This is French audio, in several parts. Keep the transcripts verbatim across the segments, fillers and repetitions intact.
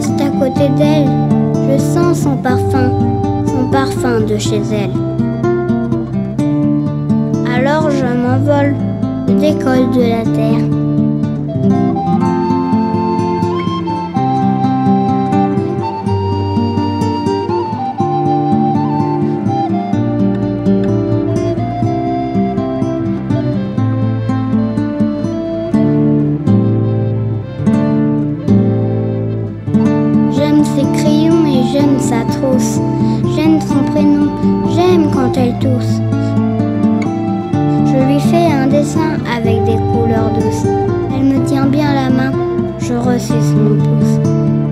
reste à côté d'elle. Je sens son parfum, son parfum de chez elle. Alors je m'envole, je décolle de la terre. J'aime ses crayons et j'aime sa trousse. J'aime son prénom, j'aime quand elle tousse. Je lui fais un dessin avec des couleurs douces. Elle me tient bien la main, je ressuce mon pouce.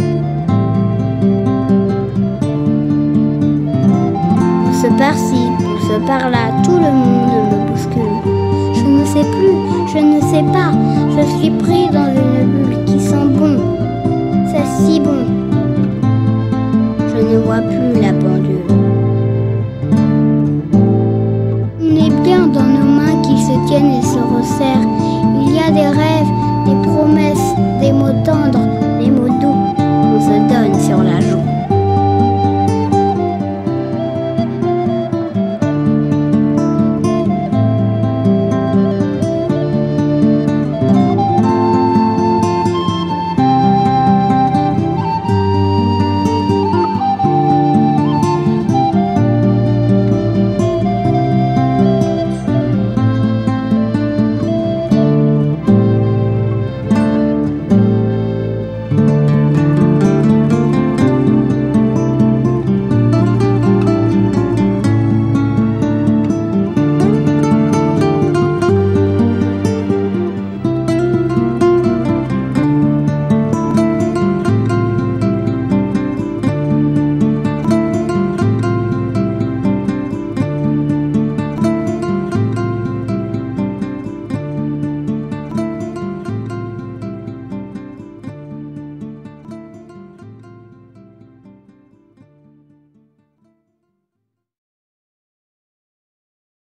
Pousse par-ci, pousse par-là, tout le monde me bouscule. Je ne sais plus, je ne sais pas, je suis pris dans une bulle qui sent bon. C'est si bon. Je ne vois plus la pendule. On est bien dans nos mains qui se tiennent et se resserrent. Il y a des rêves